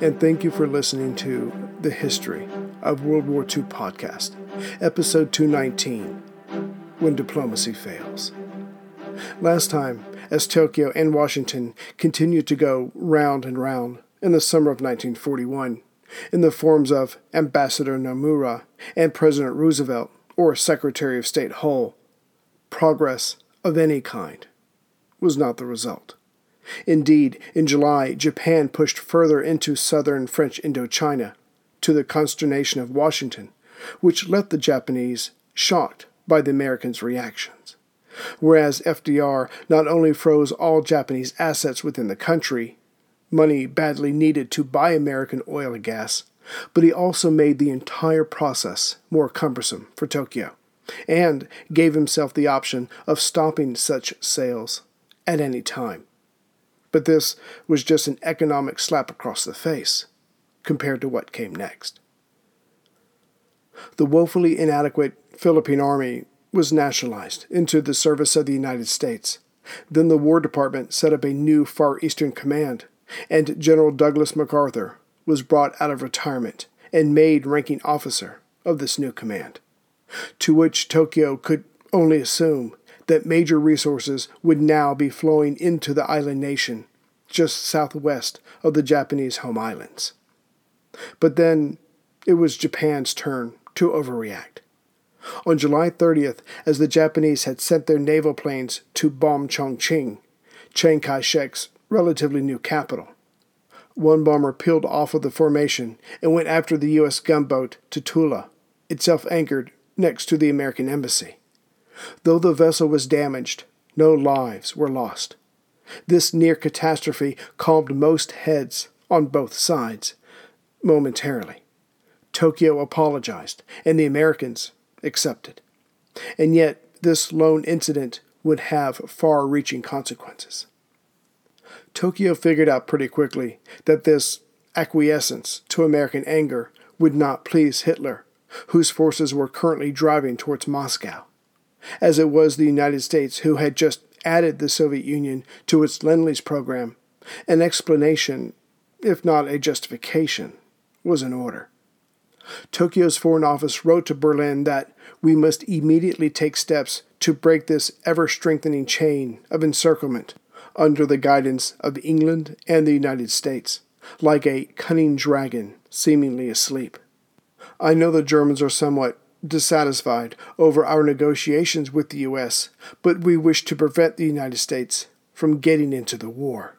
and thank you for listening to The History of World War II podcast, episode 219, When Diplomacy Fails. Last time, as Tokyo and Washington continued to go round and round in the summer of 1941, in the forms of Ambassador Nomura and President Roosevelt or Secretary of State Hull, progress of any kind was not the result. Indeed, in July, Japan pushed further into southern French Indochina, to the consternation of Washington, which left the Japanese shocked by the Americans' reactions. Whereas FDR not only froze all Japanese assets within the country, money badly needed to buy American oil and gas, but he also made the entire process more cumbersome for Tokyo, and gave himself the option of stopping such sales at any time. But this was just an economic slap across the face compared to what came next. The woefully inadequate Philippine Army was nationalized into the service of the United States. Then the War Department set up a new Far Eastern Command, and General Douglas MacArthur was brought out of retirement and made ranking officer of this new command, to which Tokyo could only assume that major resources would now be flowing into the island nation just southwest of the Japanese home islands. But then it was Japan's turn to overreact. On July 30th, as the Japanese had sent their naval planes to bomb Chongqing, Chiang Kai-shek's relatively new capital, one bomber peeled off of the formation and went after the U.S. gunboat Totula, itself anchored next to the American embassy. Though the vessel was damaged, no lives were lost. This near catastrophe calmed most heads on both sides momentarily. Tokyo apologized, and the Americans accepted. And yet, this lone incident would have far-reaching consequences. Tokyo figured out pretty quickly that this acquiescence to American anger would not please Hitler, whose forces were currently driving towards Moscow, as it was the United States who had just added the Soviet Union to its Lend-Lease program. An explanation, if not a justification, was in order. Tokyo's Foreign Office wrote to Berlin that we must immediately take steps to break this ever-strengthening chain of encirclement under the guidance of England and the United States, like a cunning dragon seemingly asleep. I know the Germans are somewhat dissatisfied over our negotiations with the U.S., but we wish to prevent the United States from getting into the war.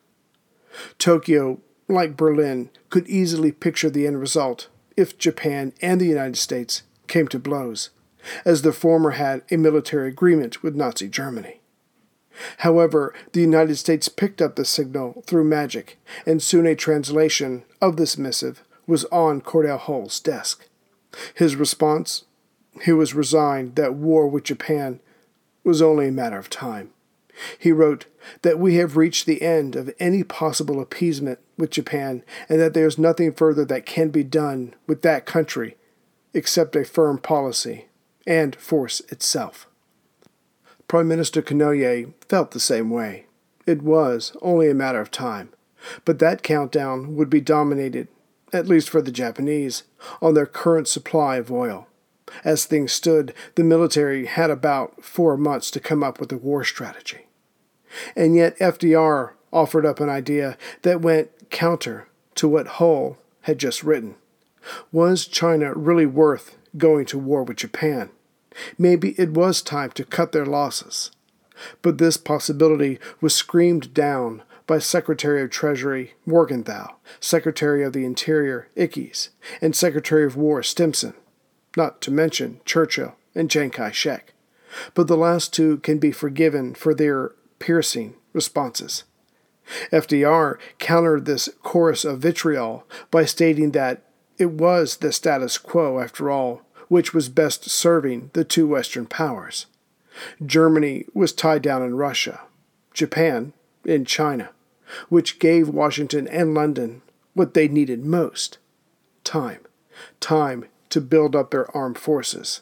Tokyo, like Berlin, could easily picture the end result if Japan and the United States came to blows, as the former had a military agreement with Nazi Germany. However, the United States picked up the signal through magic, and soon a translation of this missive was on Cordell Hull's desk. His response? He was resigned that war with Japan was only a matter of time. He wrote that we have reached the end of any possible appeasement with Japan, and that there is nothing further that can be done with that country except a firm policy and force itself. Prime Minister Konoye felt the same way. It was only a matter of time, but that countdown would be dominated, at least for the Japanese, on their current supply of oil. As things stood, the military had about 4 months to come up with a war strategy. And yet FDR offered up an idea that went counter to what Hull had just written. Was China really worth going to war with Japan? Maybe it was time to cut their losses. But this possibility was screamed down by Secretary of Treasury Morgenthau, Secretary of the Interior Ickes, and Secretary of War Stimson, not to mention Churchill and Chiang Kai-shek. But the last two can be forgiven for their piercing responses. FDR countered this chorus of vitriol by stating that it was the status quo, after all, which was best serving the two Western powers. Germany was tied down in Russia, Japan in China, which gave Washington and London what they needed most: time to build up their armed forces.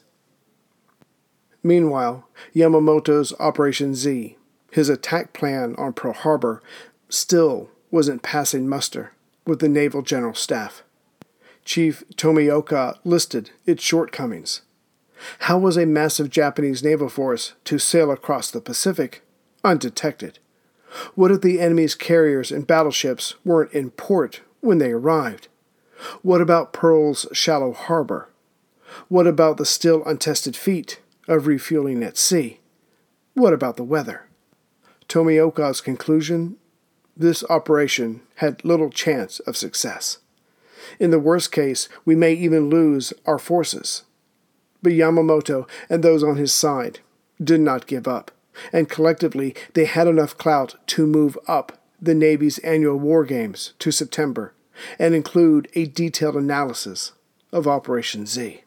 Meanwhile, Yamamoto's Operation Z, his attack plan on Pearl Harbor, still wasn't passing muster, with the Naval General Staff. Chief Tomioka listed its shortcomings. How was a massive Japanese naval force to sail across the Pacific undetected? What if the enemy's carriers and battleships weren't in port when they arrived? What about Pearl's shallow harbor? What about the still untested feat of refueling at sea? What about the weather? Tomioka's conclusion: this operation had little chance of success. In the worst case, we may even lose our forces. But Yamamoto and those on his side did not give up, and collectively they had enough clout to move up the Navy's annual war games to September and include a detailed analysis of Operation Z.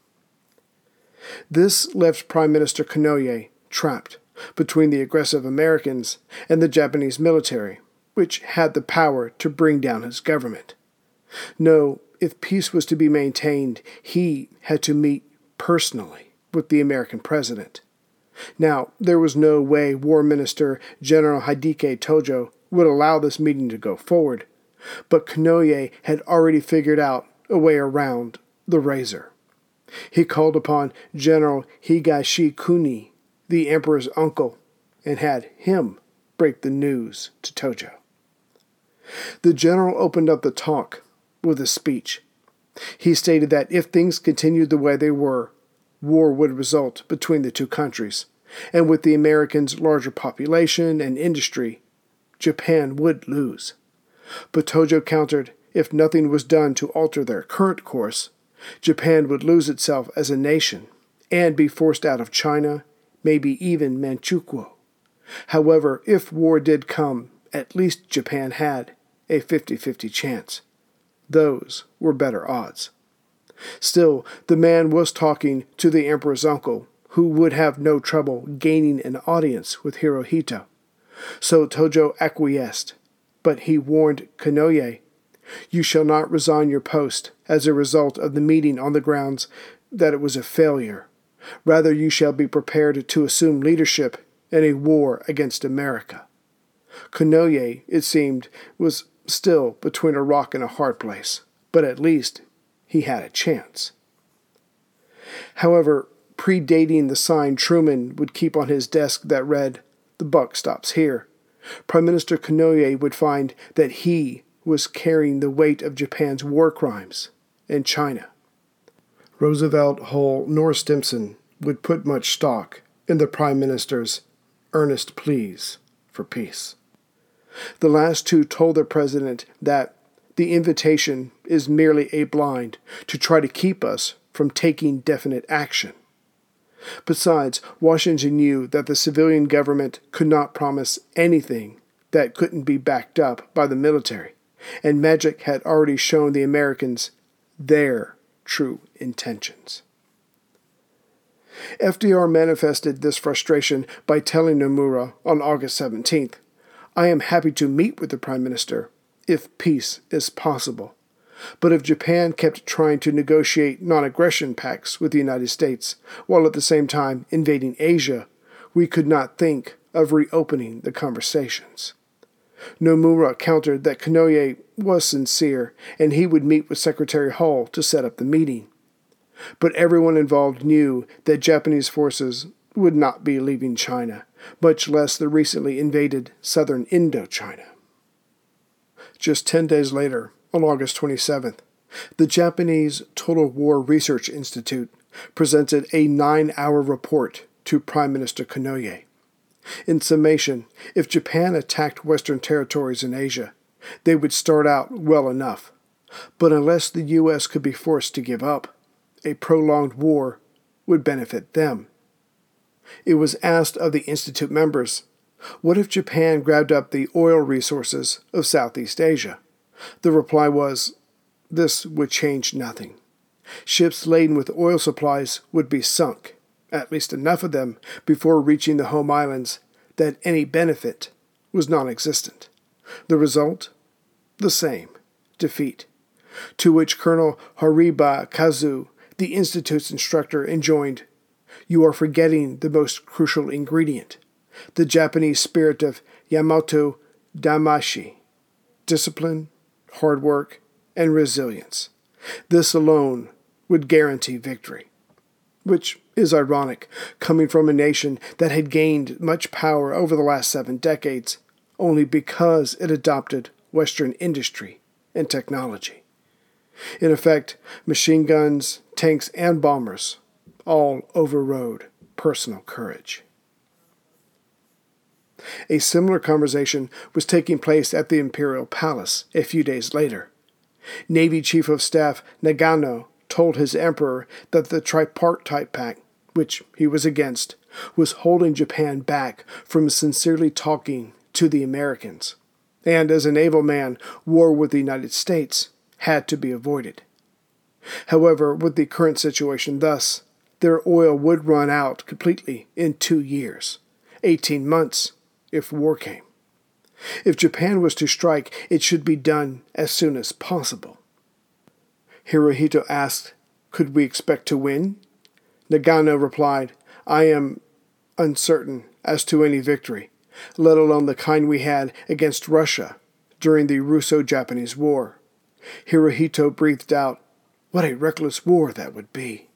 This left Prime Minister Konoye trapped between the aggressive Americans and the Japanese military, which had the power to bring down his government. No, if peace was to be maintained, he had to meet personally with the American president. Now, there was no way War Minister General Hideki Tojo would allow this meeting to go forward, but Konoye had already figured out a way around the razor. He called upon General Higashikuni, the emperor's uncle, and had him break the news to Tojo. The general opened up the talk with a speech. He stated that if things continued the way they were, war would result between the two countries, and with the Americans' larger population and industry, Japan would lose. But Tojo countered, if nothing was done to alter their current course, Japan would lose itself as a nation and be forced out of China, maybe even Manchukuo. However, if war did come, at least Japan had a 50-50 chance. Those were better odds. Still, the man was talking to the emperor's uncle, who would have no trouble gaining an audience with Hirohito. So Tojo acquiesced, but he warned Konoye, "You shall not resign your post as a result of the meeting on the grounds that it was a failure. Rather, you shall be prepared to assume leadership in a war against America." Konoye, it seemed, was still between a rock and a hard place, but at least he had a chance. However, predating the sign Truman would keep on his desk that read, "The buck stops here," Prime Minister Konoye would find that he was carrying the weight of Japan's war crimes in China. Roosevelt, Hull, nor Stimson would put much stock in the Prime Minister's earnest pleas for peace. The last two told their president that the invitation is merely a blind to try to keep us from taking definite action. Besides, Washington knew that the civilian government could not promise anything that couldn't be backed up by the military, and Magic had already shown the Americans their true intentions. FDR manifested this frustration by telling Nomura on August 17th, "I am happy to meet with the Prime Minister if peace is possible. But if Japan kept trying to negotiate non-aggression pacts with the United States, while at the same time invading Asia, we could not think of reopening the conversations." Nomura countered that Konoye was sincere, and he would meet with Secretary Hull to set up the meeting. But everyone involved knew that Japanese forces would not be leaving China, much less the recently invaded southern Indochina. Just 10 days later, on August 27th, the Japanese Total War Research Institute presented a 9-hour report to Prime Minister Konoye. In summation, if Japan attacked Western territories in Asia, they would start out well enough. But unless the U.S. could be forced to give up, a prolonged war would benefit them. It was asked of the Institute members, what if Japan grabbed up the oil resources of Southeast Asia? The reply was, this would change nothing. Ships laden with oil supplies would be sunk, at least enough of them, before reaching the home islands that any benefit was non-existent. The result? The same, defeat. To which Colonel Hariba Kazu, the Institute's instructor, enjoined, "You are forgetting the most crucial ingredient, the Japanese spirit of Yamato Damashi, discipline, hard work, and resilience. This alone would guarantee victory, which is ironic, coming from a nation that had gained much power over the last 7 decades, only because it adopted Western industry and technology. In effect, machine guns, tanks, and bombers all overrode personal courage. A similar conversation was taking place at the Imperial Palace a few days later. Navy Chief of Staff Nagano told his emperor that the Tripartite Pact, which he was against, was holding Japan back from sincerely talking to the Americans, and as a naval man, war with the United States had to be avoided. However, with the current situation thus, their oil would run out completely in 2 years, 18 months, if war came. If Japan was to strike, it should be done as soon as possible. Hirohito asked, "Could we expect to win?" Nagano replied, "I am uncertain as to any victory, let alone the kind we had against Russia during the Russo-Japanese War." Hirohito breathed out, "What a reckless war that would be."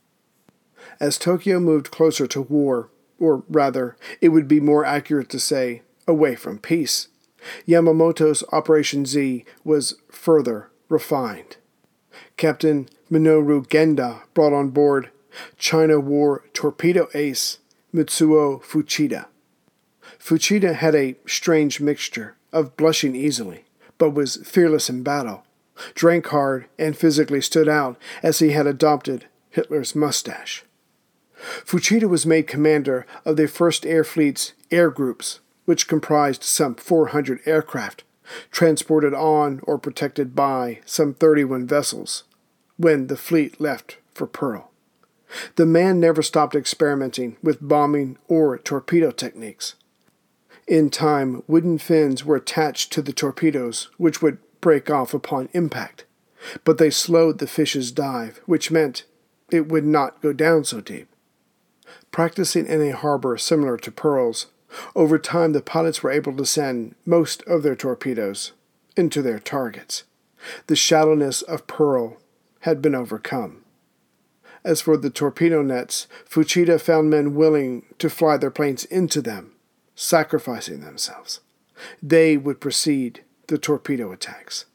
As Tokyo moved closer to war, or rather, it would be more accurate to say, away from peace, Yamamoto's Operation Z was further refined. Captain Minoru Genda brought on board China War torpedo ace Mitsuo Fuchida. Fuchida had a strange mixture of blushing easily, but was fearless in battle, drank hard, and physically stood out as he had adopted Hitler's mustache. Fuchida was made commander of the 1st Air Fleet's air groups, which comprised some 400 aircraft, transported on or protected by some 31 vessels, when the fleet left for Pearl. The man never stopped experimenting with bombing or torpedo techniques. In time, wooden fins were attached to the torpedoes, which would break off upon impact, but they slowed the fish's dive, which meant it would not go down so deep. Practicing in a harbor similar to Pearl's, over time the pilots were able to send most of their torpedoes into their targets. The shallowness of Pearl had been overcome. As for the torpedo nets, Fuchida found men willing to fly their planes into them, sacrificing themselves. They would precede the torpedo attacks.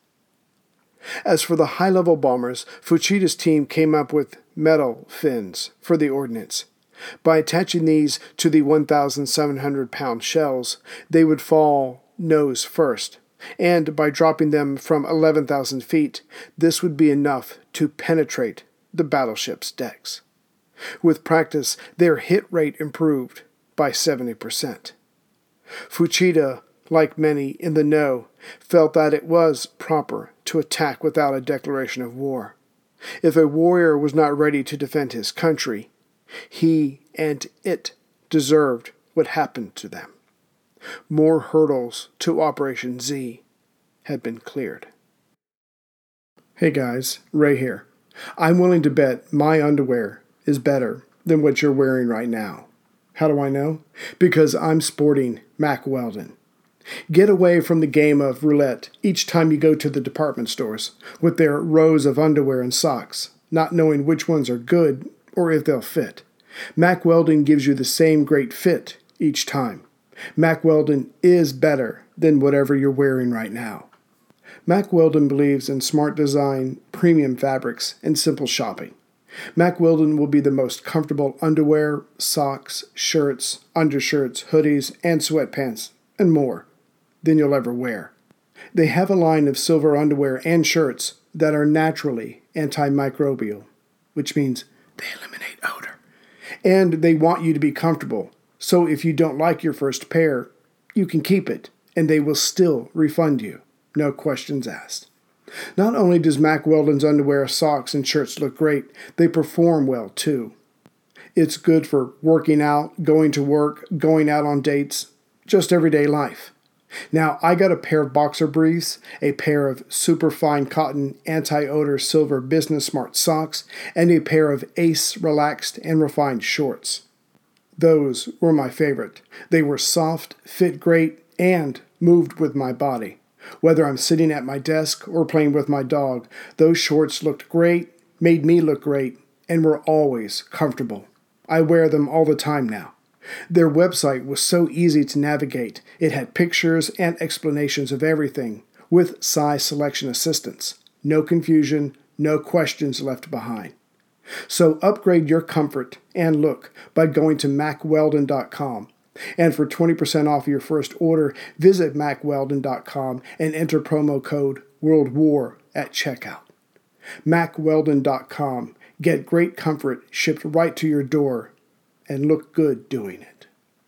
As for the high-level bombers, Fuchida's team came up with metal fins for the ordnance. By attaching these to the 1,700-pound shells, they would fall nose first, and by dropping them from 11,000 feet, this would be enough to penetrate the battleship's decks. With practice, their hit rate improved by 70%. Fuchida, like many in the know, felt that it was proper to attack without a declaration of war. If a warrior was not ready to defend his country, he and it deserved what happened to them. More hurdles to Operation Z had been cleared. Hey guys, Ray here. I'm willing to bet my underwear is better than what you're wearing right now. How do I know? Because I'm sporting Mack Weldon. Get away from the game of roulette each time you go to the department stores with their rows of underwear and socks, not knowing which ones are good or if they'll fit. Mack Weldon gives you the same great fit each time. Mack Weldon is better than whatever you're wearing right now. Mack Weldon believes in smart design, premium fabrics, and simple shopping. Mack Weldon will be the most comfortable underwear, socks, shirts, undershirts, hoodies, and sweatpants, and more, than you'll ever wear. They have a line of silver underwear and shirts that are naturally antimicrobial, which means they eliminate odor. And they want you to be comfortable, so if you don't like your first pair, you can keep it, and they will still refund you, no questions asked. Not only does Mack Weldon's underwear, socks, and shirts look great, they perform well too. It's good for working out, going to work, going out on dates, just everyday life. Now, I got a pair of boxer briefs, a pair of superfine cotton anti-odor silver Business Smart socks, and a pair of Ace relaxed and refined shorts. Those were my favorite. They were soft, fit great, and moved with my body. Whether I'm sitting at my desk or playing with my dog, those shorts looked great, made me look great, and were always comfortable. I wear them all the time now. Their website was so easy to navigate. It had pictures and explanations of everything, with size selection assistance. No confusion, no questions left behind. So upgrade your comfort and look by going to MacWeldon.com. And for 20% off your first order, visit MacWeldon.com and enter promo code WorldWar at checkout. MacWeldon.com. Get great comfort shipped right to your door and look good doing it.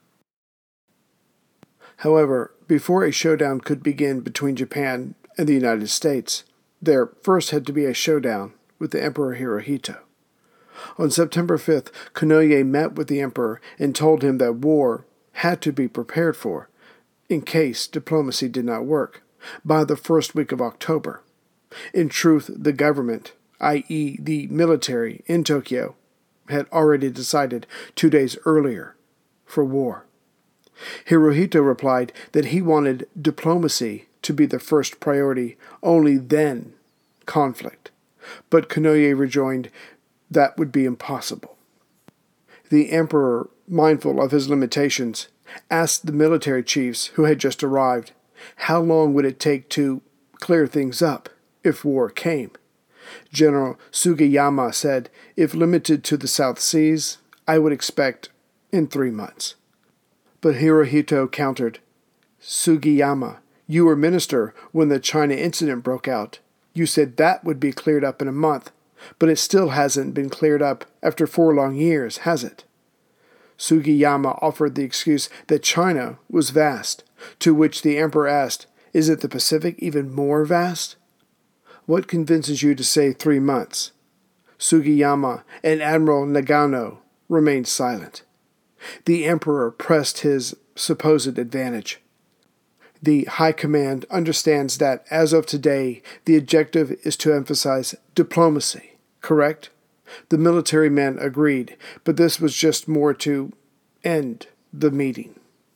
However, before a showdown could begin between Japan and the United States, there first had to be a showdown with the Emperor Hirohito. On September 5th, Konoye met with the emperor and told him that war had to be prepared for, in case diplomacy did not work, by the first week of October. In truth, the government, i.e. the military in Tokyo, had already decided 2 days earlier for war. Hirohito replied that he wanted diplomacy to be the first priority, only then conflict. But Konoye rejoined that would be impossible. The emperor, mindful of his limitations, asked the military chiefs who had just arrived how long would it take to clear things up if war came. General Sugiyama said, if limited to the South Seas, I would expect in 3 months. But Hirohito countered, Sugiyama, you were minister when the China incident broke out. You said that would be cleared up in a month, but it still hasn't been cleared up after 4 long years, has it? Sugiyama offered the excuse that China was vast, to which the emperor asked, is it the Pacific even more vast? What convinces you to say 3 months? Sugiyama and Admiral Nagano remained silent. The emperor pressed his supposed advantage. The High Command understands that, as of today, the objective is to emphasize diplomacy, correct? The military men agreed, but this was just more to end the meeting.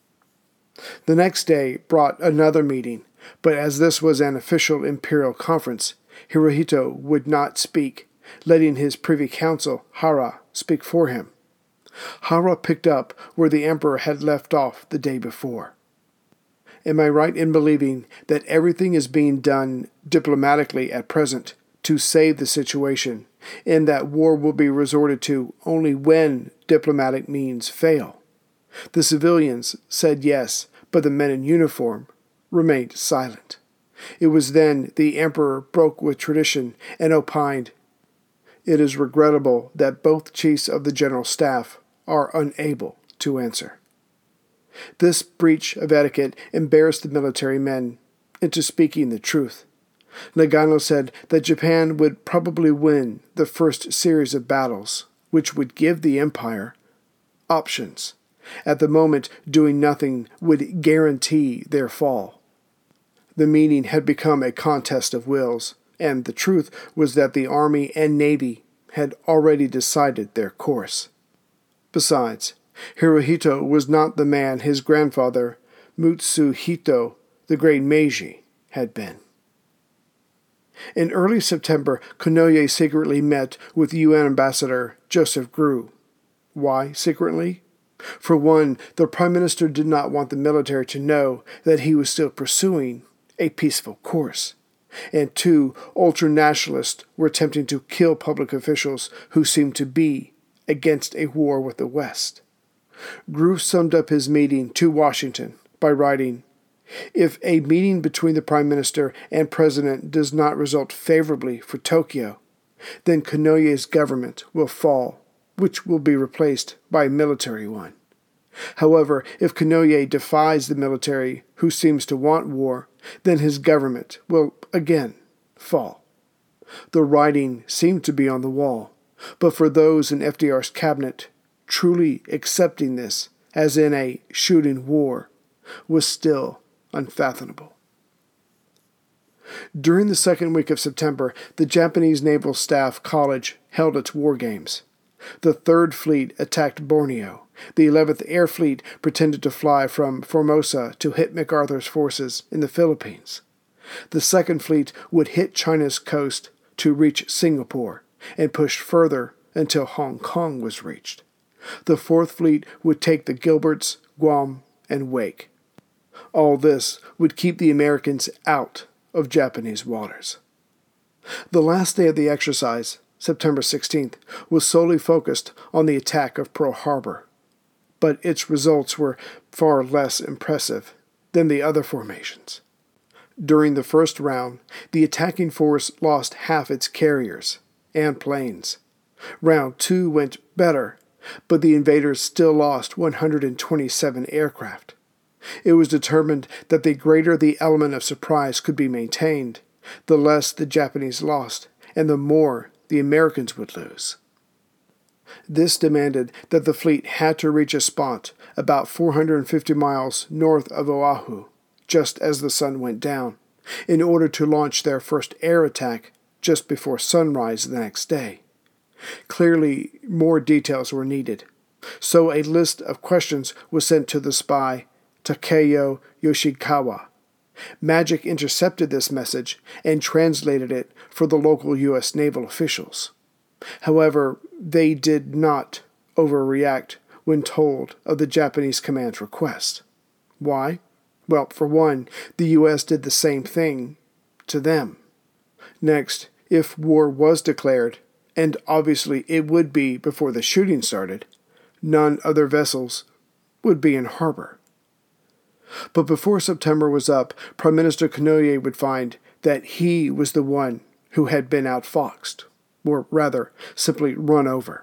The next day brought another meeting, but as this was an official imperial conference, Hirohito would not speak, letting his privy council, Hara, speak for him. Hara picked up where the emperor had left off the day before. Am I right in believing that everything is being done diplomatically at present to save the situation, and that war will be resorted to only when diplomatic means fail? The civilians said yes, but the men in uniform remained silent. It was then the emperor broke with tradition and opined, it is regrettable that both chiefs of the general staff are unable to answer. This breach of etiquette embarrassed the military men into speaking the truth. Nagano said that Japan would probably win the first series of battles, which would give the empire options. At the moment, doing nothing would guarantee their fall. The meeting had become a contest of wills, and the truth was that the Army and Navy had already decided their course. Besides, Hirohito was not the man his grandfather, Mutsuhito, the great Meiji, had been. In early September, Konoye secretly met with UN Ambassador Joseph Grew. Why secretly? For one, the Prime Minister did not want the military to know that he was still pursuing a peaceful course. And two, ultranationalists were attempting to kill public officials who seemed to be against a war with the West. Grew summed up his meeting to Washington by writing, if a meeting between the Prime Minister and President does not result favorably for Tokyo, then Konoye's government will fall, which will be replaced by a military one. However, if Konoye defies the military, who seems to want war, then his government will again fall. The writing seemed to be on the wall, but for those in FDR's cabinet, truly accepting this, as in a shooting war, was still unfathomable. During the second week of September, the Japanese Naval Staff College held its war games. The 3rd Fleet attacked Borneo. The 11th Air Fleet pretended to fly from Formosa to hit MacArthur's forces in the Philippines. The Second Fleet would hit China's coast to reach Singapore and push further until Hong Kong was reached. The Fourth Fleet would take the Gilberts, Guam, and Wake. All this would keep the Americans out of Japanese waters. The last day of the exercise, September 16th, was solely focused on the attack of Pearl Harbor, but its results were far less impressive than the other formations. During the first round, the attacking force lost half its carriers and planes. Round 2 went better, but the invaders still lost 127 aircraft. It was determined that the greater the element of surprise could be maintained, the less the Japanese lost, and the more the Americans would lose. This demanded that the fleet had to reach a spot about 450 miles north of Oahu, just as the sun went down, in order to launch their first air attack just before sunrise the next day. Clearly, more details were needed, so a list of questions was sent to the spy Takeyo Yoshikawa. Magic intercepted this message and translated it for the local U.S. naval officials. However, they did not overreact when told of the Japanese command's request. Why? Well, for one, the U.S. did the same thing to them. Next, if war was declared, and obviously it would be before the shooting started, none other vessels would be in harbor. But before September was up, Prime Minister Konoye would find that he was the one who had been outfoxed, or rather, simply run over.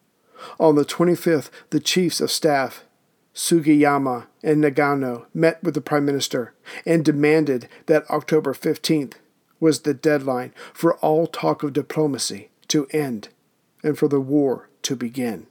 On the 25th, the chiefs of staff, Sugiyama and Nagano, met with the Prime Minister and demanded that October 15th was the deadline for all talk of diplomacy to end and for the war to begin.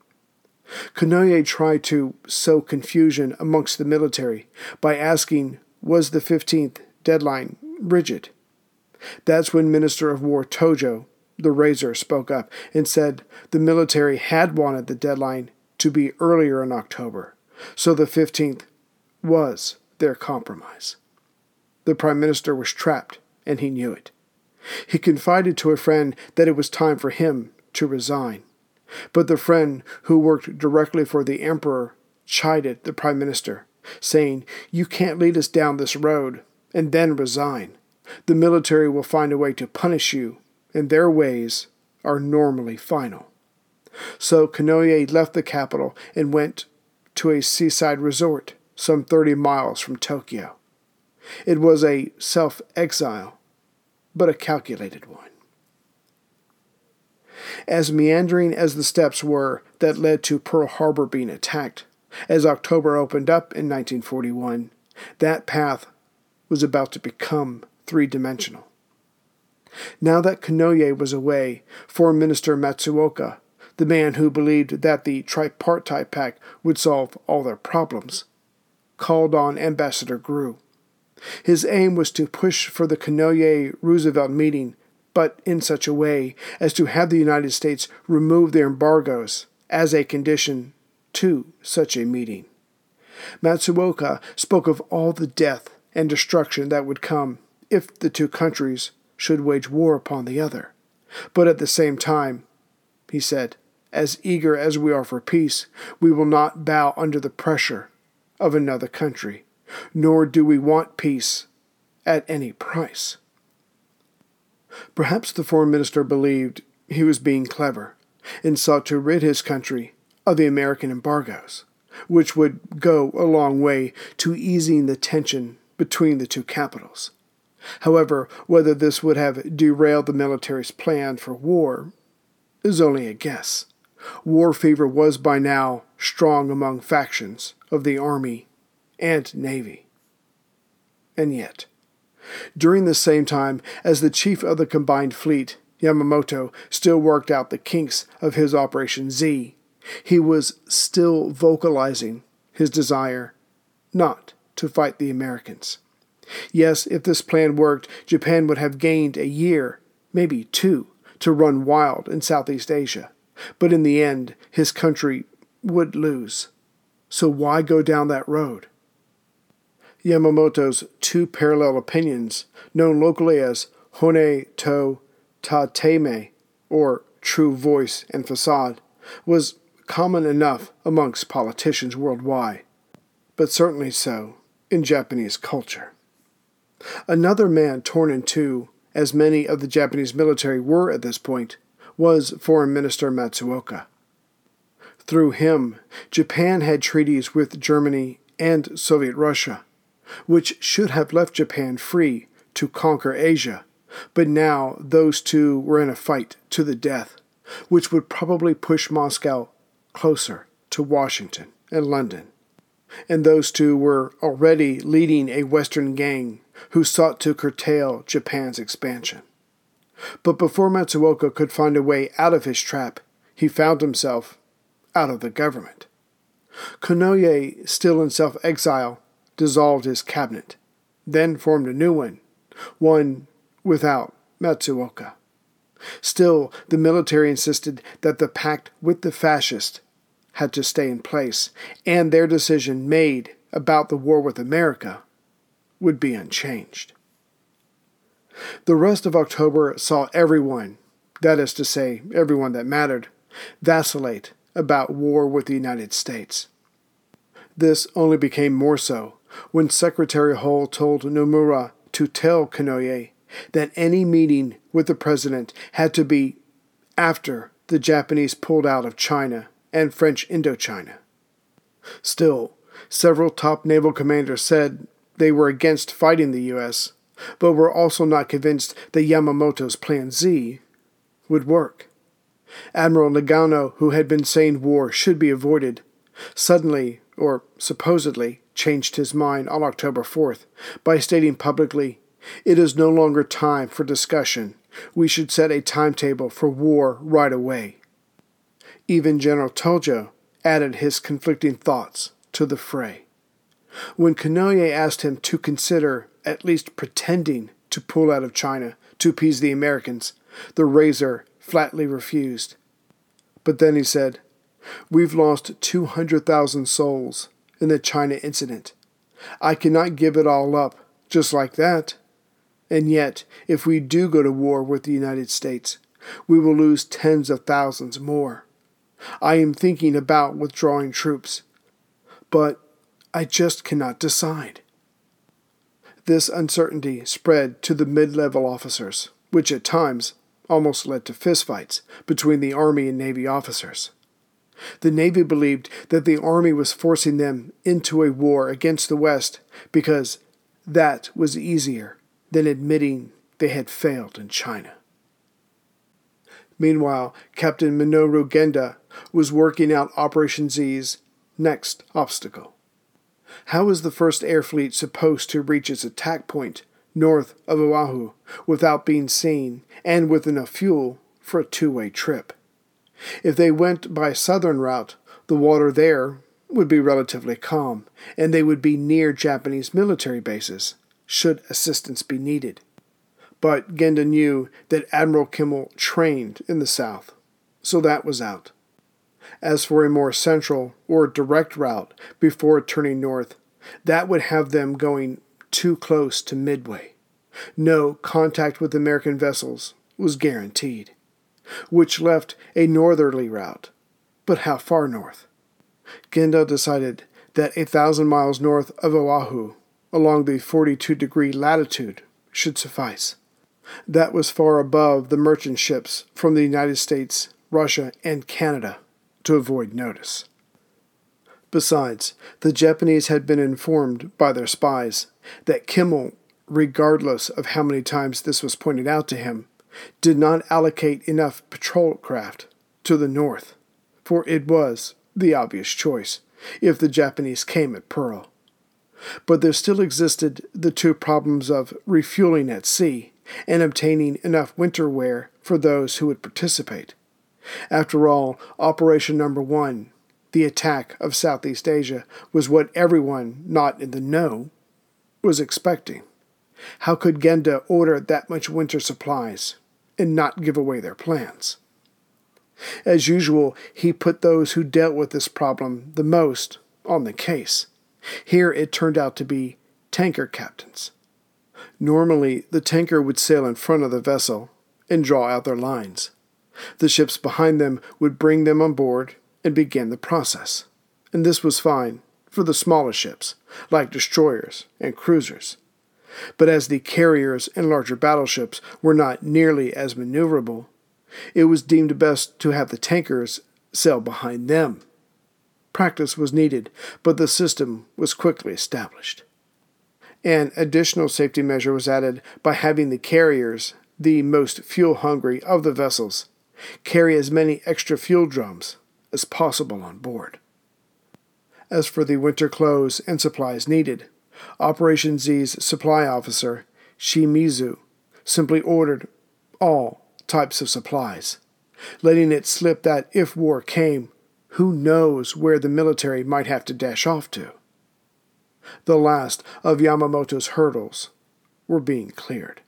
Konoye tried to sow confusion amongst the military by asking, was the 15th deadline rigid? That's when Minister of War Tojo, the Razor, spoke up and said the military had wanted the deadline to be earlier in October, so the 15th was their compromise. The Prime Minister was trapped, and he knew it. He confided to a friend that it was time for him to resign. But the friend, who worked directly for the Emperor, chided the Prime Minister, saying, "You can't lead us down this road and then resign. The military will find a way to punish you, and their ways are normally final." So Konoye left the capital and went to a seaside resort some 30 miles from Tokyo. It was a self-exile, but a calculated one. As meandering as the steps were that led to Pearl Harbor being attacked, as October opened up in 1941, that path was about to become three-dimensional. Now that Konoye was away, Foreign Minister Matsuoka, the man who believed that the tripartite pact would solve all their problems, called on Ambassador Grew. His aim was to push for the Konoye-Roosevelt meeting, but in such a way as to have the United States remove their embargoes as a condition to such a meeting. Matsuoka spoke of all the death and destruction that would come if the two countries should wage war upon the other. But at the same time, he said, as eager as we are for peace, we will not bow under the pressure of another country, nor do we want peace at any price. Perhaps the foreign minister believed he was being clever and sought to rid his country of the American embargoes, which would go a long way to easing the tension between the two capitals. However, whether this would have derailed the military's plan for war is only a guess. War fever was by now strong among factions of the Army and Navy. And yet, during the same time as the chief of the combined fleet, Yamamoto, still worked out the kinks of his Operation Z, he was still vocalizing his desire not to fight the Americans. Yes, if this plan worked, Japan would have gained a year, maybe 2, to run wild in Southeast Asia. But in the end, his country would lose. So why go down that road? Yamamoto's two parallel opinions, known locally as Hone to Tateme, or true voice and facade, was common enough amongst politicians worldwide, but certainly so in Japanese culture. Another man torn in two, as many of the Japanese military were at this point, was Foreign Minister Matsuoka. Through him, Japan had treaties with Germany and Soviet Russia, which should have left Japan free to conquer Asia, but now those two were in a fight to the death, which would probably push Moscow closer to Washington and London. And those two were already leading a Western gang who sought to curtail Japan's expansion. But before Matsuoka could find a way out of his trap, he found himself out of the government. Konoye, still in self-exile, dissolved his cabinet, then formed a new one without Matsuoka. Still, the military insisted that the pact with the fascists had to stay in place, and their decision made about the war with America would be unchanged. The rest of October saw everyone, that is to say, everyone that mattered, vacillate about war with the United States. This only became more so when Secretary Hull told Nomura to tell Konoye that any meeting with the president had to be after the Japanese pulled out of China and French Indochina. Still, several top naval commanders said they were against fighting the U.S., but were also not convinced that Yamamoto's Plan Z would work. Admiral Nagano, who had been saying war should be avoided, suddenly, or supposedly, changed his mind on October 4th by stating publicly, "It is no longer time for discussion. We should set a timetable for war right away." Even General Tojo added his conflicting thoughts to the fray. When Konoye asked him to consider at least pretending to pull out of China to appease the Americans, the Razor flatly refused. But then he said, "We've lost 200,000 souls in the China incident. I cannot give it all up just like that. And yet, if we do go to war with the United States, we will lose tens of thousands more. I am thinking about withdrawing troops, but I just cannot decide." This uncertainty spread to the mid-level officers, which at times almost led to fistfights between the Army and Navy officers. The Navy believed that the Army was forcing them into a war against the West because that was easier than admitting they had failed in China. Meanwhile, Captain Minoru Genda was working out Operation Z's next obstacle. How is the First Air Fleet supposed to reach its attack point north of Oahu without being seen and with enough fuel for a two-way trip? If they went by southern route, the water there would be relatively calm, and they would be near Japanese military bases, should assistance be needed. But Genda knew that Admiral Kimmel trained in the south, so that was out. As for a more central or direct route before turning north, that would have them going too close to Midway. No contact with American vessels was guaranteed, which left a northerly route. But how far north? Genda decided that 1,000 miles north of Oahu, along the 42-degree latitude, should suffice. That was far above the merchant ships from the United States, Russia, and Canada to avoid notice. Besides, the Japanese had been informed by their spies that Kimmel, regardless of how many times this was pointed out to him, did not allocate enough patrol craft to the north, for it was the obvious choice if the Japanese came at Pearl. But there still existed the two problems of refueling at sea and obtaining enough winter wear for those who would participate. After all, Operation Number 1, the attack of Southeast Asia, was what everyone not in the know was expecting. How could Genda order that much winter supplies and not give away their plans? As usual, he put those who dealt with this problem the most on the case. Here it turned out to be tanker captains. Normally, the tanker would sail in front of the vessel and draw out their lines. The ships behind them would bring them on board and begin the process. And this was fine for the smaller ships, like destroyers and cruisers. But as the carriers and larger battleships were not nearly as maneuverable, it was deemed best to have the tankers sail behind them. Practice was needed, but the system was quickly established. An additional safety measure was added by having the carriers, the most fuel-hungry of the vessels, carry as many extra fuel drums as possible on board. As for the winter clothes and supplies needed, Operation Z's supply officer, Shimizu, simply ordered all types of supplies, letting it slip that if war came, who knows where the military might have to dash off to. The last of Yamamoto's hurdles were being cleared.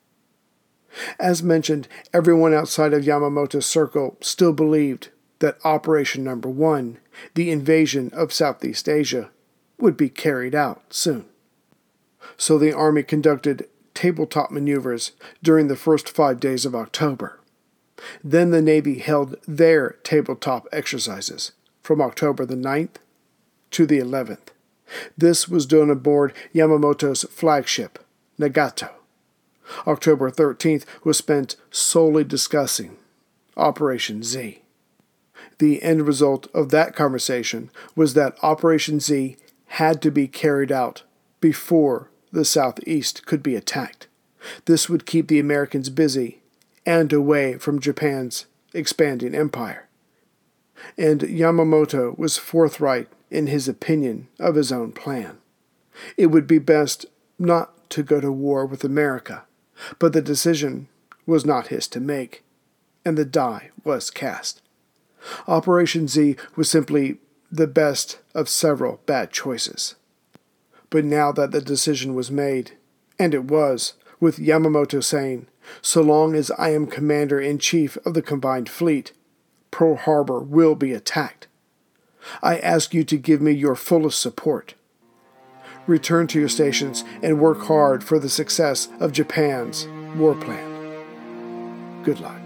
As mentioned, everyone outside of Yamamoto's circle still believed that Operation No. 1, the invasion of Southeast Asia, would be carried out soon. So the Army conducted tabletop maneuvers during the first 5 days of October. Then the Navy held their tabletop exercises from October the 9th to the 11th. This was done aboard Yamamoto's flagship, Nagato. October 13th was spent solely discussing Operation Z. The end result of that conversation was that Operation Z had to be carried out before the Southeast could be attacked. This would keep the Americans busy and away from Japan's expanding empire. And Yamamoto was forthright in his opinion of his own plan. It would be best not to go to war with America, but the decision was not his to make, and the die was cast. Operation Z was simply the best of several bad choices. But now that the decision was made, and it was, with Yamamoto saying, "So long as I am Commander-in-Chief of the Combined Fleet, Pearl Harbor will be attacked. I ask you to give me your fullest support. Return to your stations and work hard for the success of Japan's war plan. Good luck."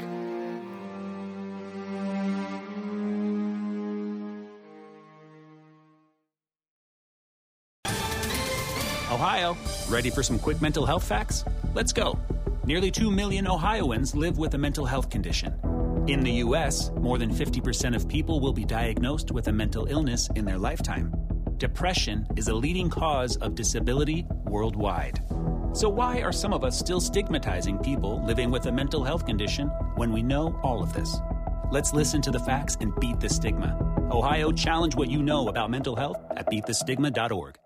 Ohio, ready for some quick mental health facts? Let's go. Nearly 2 million Ohioans live with a mental health condition. In the U.S., more than 50% of people will be diagnosed with a mental illness in their lifetime. Depression is a leading cause of disability worldwide. So why are some of us still stigmatizing people living with a mental health condition when we know all of this? Let's listen to the facts and beat the stigma. Ohio, challenge what you know about mental health at beatthestigma.org.